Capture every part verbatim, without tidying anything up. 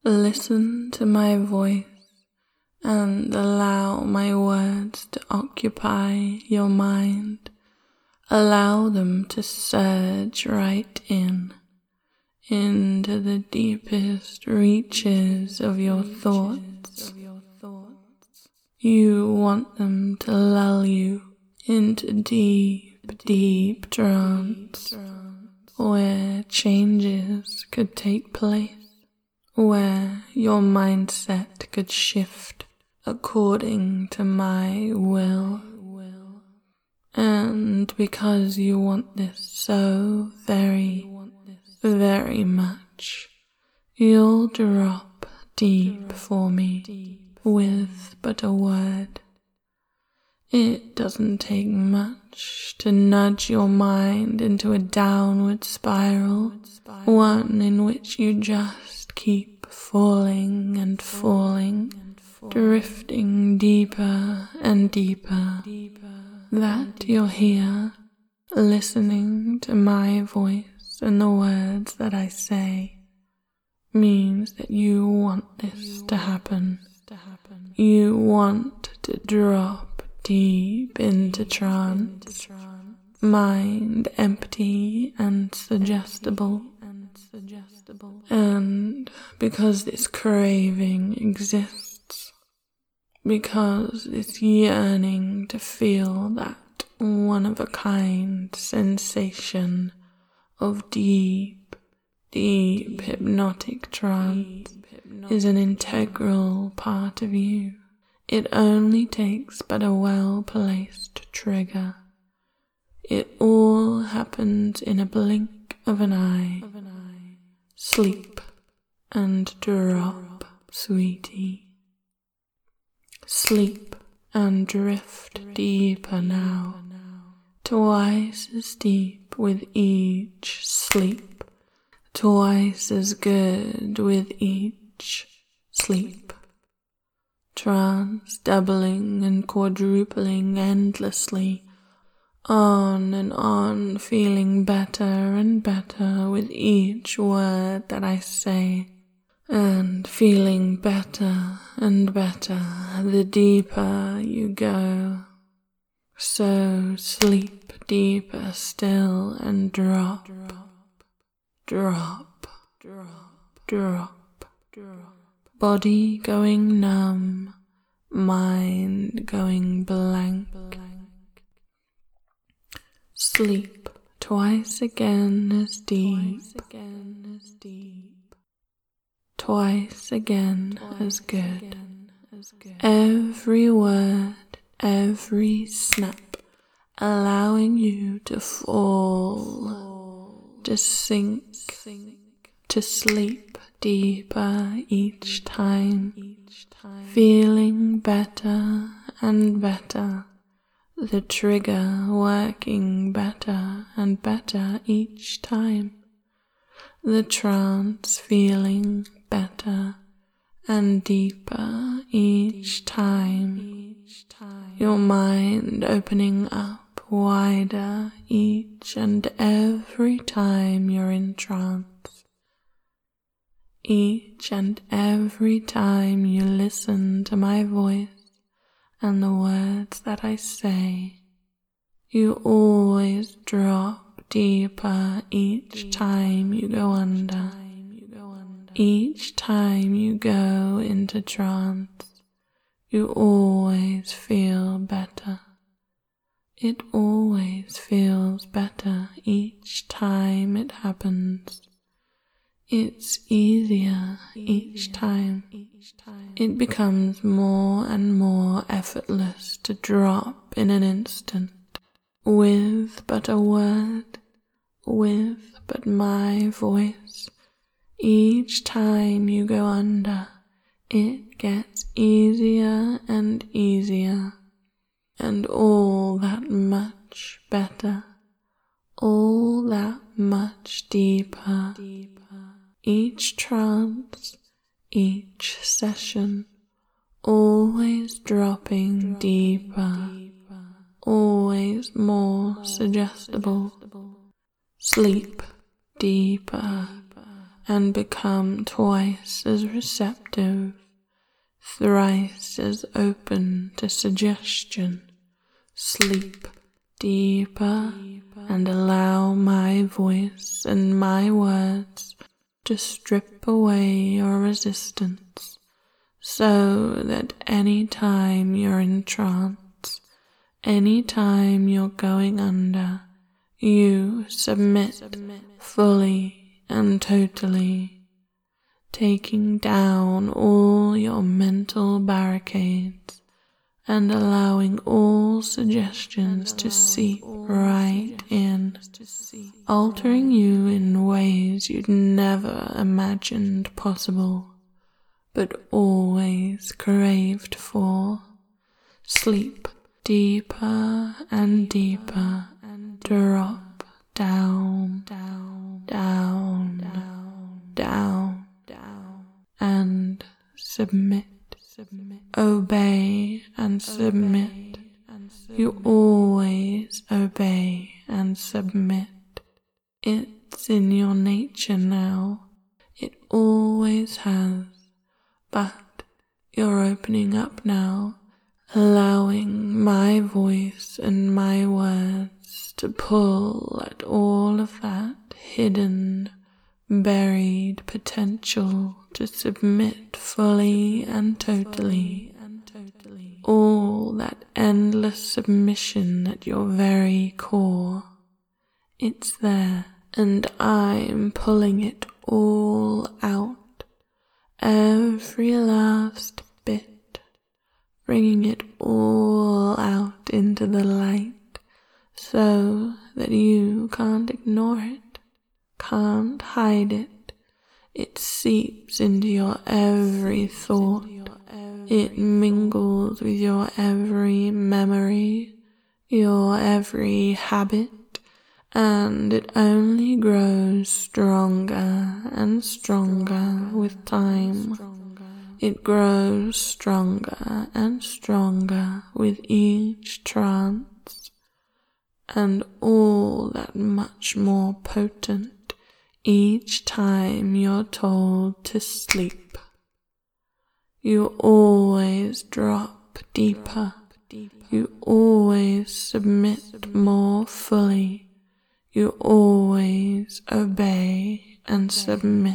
Listen to my voice and allow my words to occupy your mind. Allow them to surge right in, into the deepest reaches of your thoughts. You want them to lull you into deep, deep trance, where changes could take place, where your mindset could shift according to my will. And because you want this so very, very much, you'll drop deep for me with but a word. It doesn't take much to nudge your mind into a downward spiral, one in which you just keep falling and falling, drifting deeper and deeper. That you're here, listening to my voice and the words that I say, means that you want this to happen. You want to drop deep into trance, mind empty and suggestible. And because this craving exists, because this yearning to feel that one-of-a-kind sensation of deep, deep hypnotic trance is an integral part of you, it only takes but a well-placed trigger. It all happens in a blink of an eye. Sleep and drop, sweetie. Sleep and drift deeper now, twice as deep with each sleep, twice as good with each sleep. Trance doubling and quadrupling endlessly, on and on, feeling better and better with each word that I say, and feeling better and better the deeper you go. So sleep deeper still and drop, drop, drop, drop, drop. Body going numb, mind going blank. Sleep twice again as deep, twice again as good. Every word, every snap, allowing you to fall, to sink, to sleep deeper each time, feeling better and better, the trigger working better and better each time, the trance feeling better and deeper each time, your mind opening up wider each and every time you're in trance. Each and every time you listen to my voice and the words that I say, you always drop deeper each time you go under. Each time you go into trance, you always feel better. It always feels better each time it happens. It's easier each time. It becomes more and more effortless to drop in an instant, with but a word, with but my voice. Each time you go under, it gets easier and easier, and all that much better, all that much deeper. Each trance, each session, always dropping deeper, always more suggestible. Sleep deeper, and become twice as receptive, thrice as open to suggestion. Sleep deeper and allow my voice and my words to strip away your resistance, so that any time you're in trance, any time you're going under, you submit fully and totally, taking down all your mental barricades and allowing all suggestions to seep right in, altering you in ways you'd never imagined possible, but always craved for. Sleep deeper and deeper, drop down, down, down, down, down, and submit. Obey and submit. You always obey and submit. It's in your nature now. It always has. But you're opening up now, allowing my voice and my words to pull at all of that hidden, buried potential to submit fully and totally, all that endless submission at your very core. It's there, and I'm pulling it all out, every last bit, bringing it all out into the light, so that you can't ignore it, can't hide it. It seeps into your every thought. It mingles with your every memory, your every habit, and it only grows stronger and stronger with time. It grows stronger and stronger with each trance, and all that much more potent each time you're told to sleep. You always drop deeper. You always submit more fully. You always obey and submit.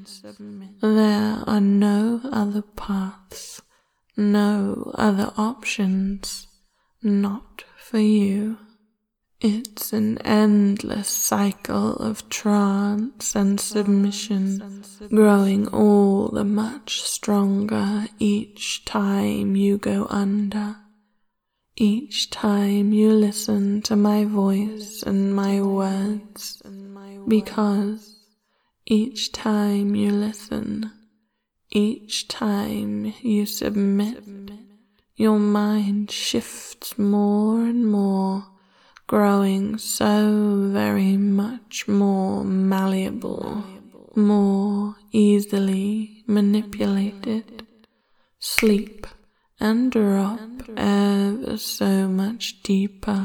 There are no other paths, no other options, not for you. It's an endless cycle of trance and submission, growing all the much stronger each time you go under, each time you listen to my voice and my words, because each time you listen, each time you submit, your mind shifts more and more, growing so very much more malleable, more easily manipulated. Sleep and drop ever so much deeper,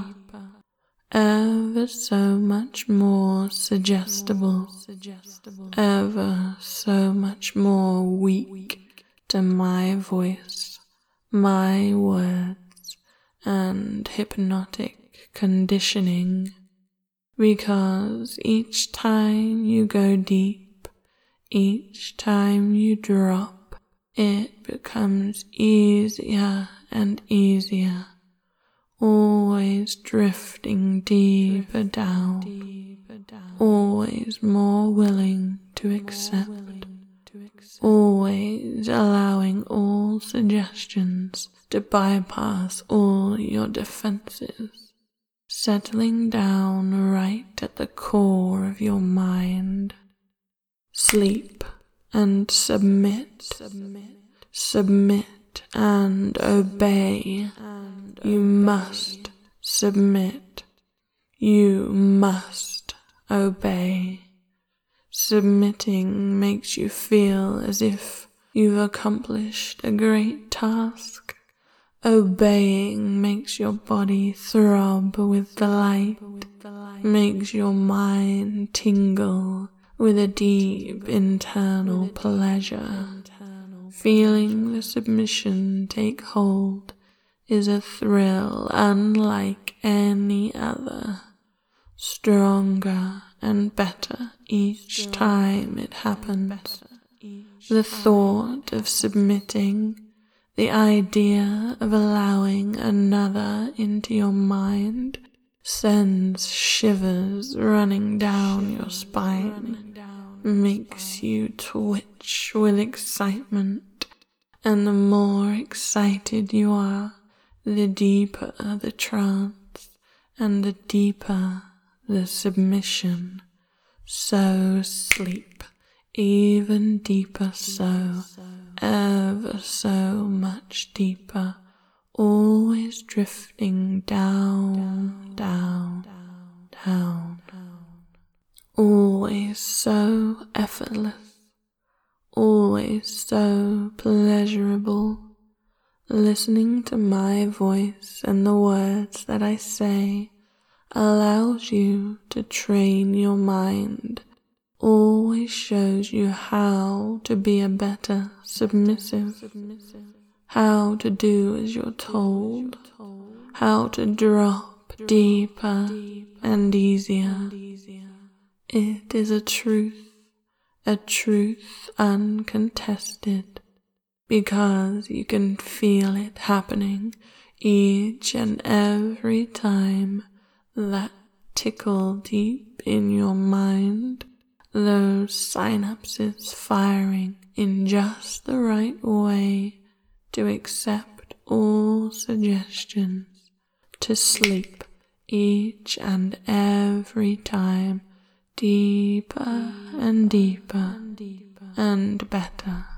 ever so much more suggestible, ever so much more weak to my voice, my words, and hypnotic conditioning, because each time you go deep, each time you drop, it becomes easier and easier, always drifting deeper down, always more willing to accept, always allowing all suggestions to bypass all your defenses, settling down right at the core of your mind. Sleep and submit, submit, submit and obey. You must submit. You must obey. Submitting makes you feel as if you've accomplished a great task. Obeying makes your body throb with delight, makes your mind tingle with a deep internal pleasure. Feeling the submission take hold is a thrill unlike any other, stronger and better each time it happens. The thought of submitting, the idea of allowing another into your mind sends shivers running down your spine, makes you twitch with excitement, and the more excited you are, the deeper the trance, and the deeper the submission. So sleep, even deeper so, ever so much deeper, always drifting down, down, down, always so effortless, always so pleasurable. Listening to my voice and the words that I say allows you to train your mind, always shows you how to be a better submissive, how to do as you're told, how to drop deeper and easier. It is a truth, a truth uncontested, because you can feel it happening each and every time. That tickle deep in your mind, those synapses firing in just the right way to accept all suggestions, to sleep each and every time, deeper and deeper and better.